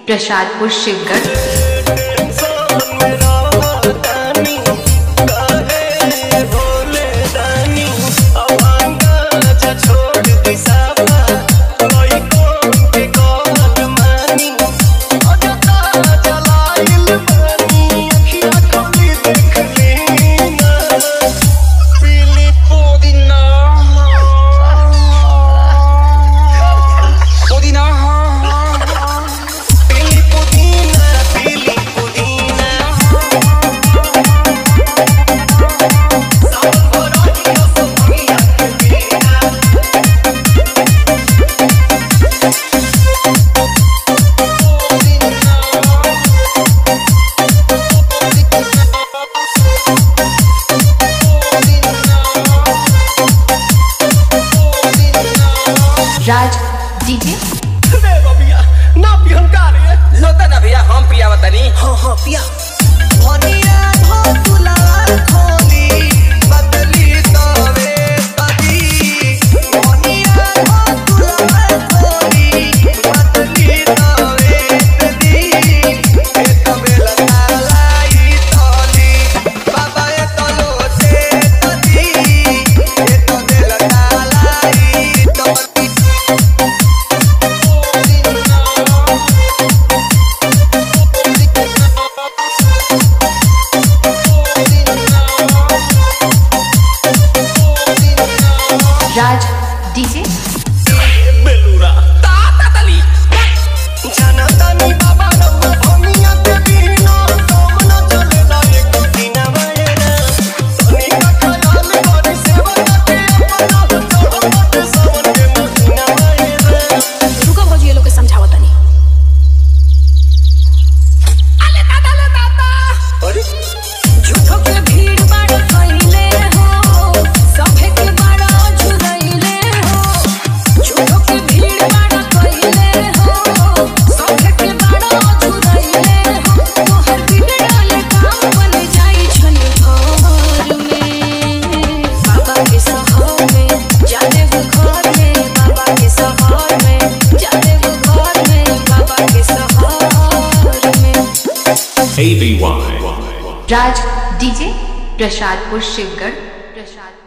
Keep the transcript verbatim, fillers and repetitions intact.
प्रसादपुर शिवगढ़। राज DJ ना पिहंकार है लोता ना भैया हम पिया बतानी हां हां पिया भनिया धो तुलार खोली बदली तवे तदी भनिया धो तुलार खोली बदली तवे तदी ए तबे लगाई तोली बाबा ए तलो से तदी ए तबे लगाई तोली राज डीजे बेलूरा ताता तली जाना तानी बाबा रउआ भनिया के बिना तुम न चलेला एक दिना वायरा तनी का ख्याल करी सेवा के अपना चढ़त सावन के महीना वायरा रुको भौजी ये लोग के समझाओ तनी। अले दादा ले दादा अरे झूठो के भीड़ बाड़ कइले हो सभे के बड़ा झुरइले हो झूठो के भीड़ बाड़ कइले हो सभे के बड़ा झुरइले हो तोहर बिगड़ल काम बन जाई छन घर में बाबा के शहर में जाने वो घर में बाबा के शहर में जाने वो घर में बाबा के शहर में। A V Y Raj DJ Prasadpur Shivgarh. Prasad